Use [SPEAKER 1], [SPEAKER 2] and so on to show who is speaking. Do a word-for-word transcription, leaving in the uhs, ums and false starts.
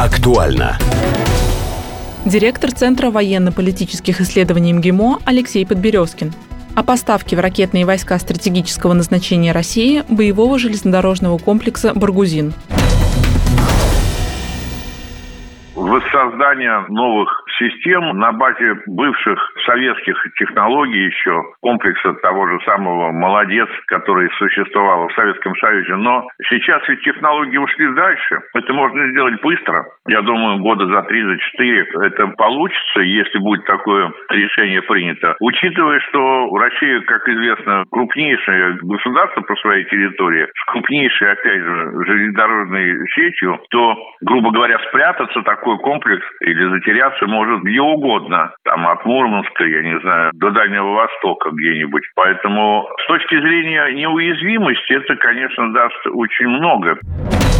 [SPEAKER 1] Актуально.
[SPEAKER 2] Директор Центра военно-политических исследований МГИМО Алексей Подберезкин. О поставке в ракетные войска стратегического назначения России боевого железнодорожного комплекса «Баргузин».
[SPEAKER 3] Воссоздание новых систем на базе бывших советских технологий еще, комплекса того же самого «Молодец», который существовал в Советском Союзе. Но сейчас ведь технологии ушли дальше. Это можно сделать быстро. Я думаю, года за три, за четыре это получится, если будет такое решение принято. Учитывая, что Россия, как известно, крупнейшее государство по своей территории, с крупнейшей, опять же, железнодорожной сетью, то, грубо говоря, спрятаться такой комплекс или затеряться может где угодно. Там от Мурманска, я не знаю, до Дальнего Востока где-нибудь. Поэтому с точки зрения неуязвимости это, конечно, даст очень много.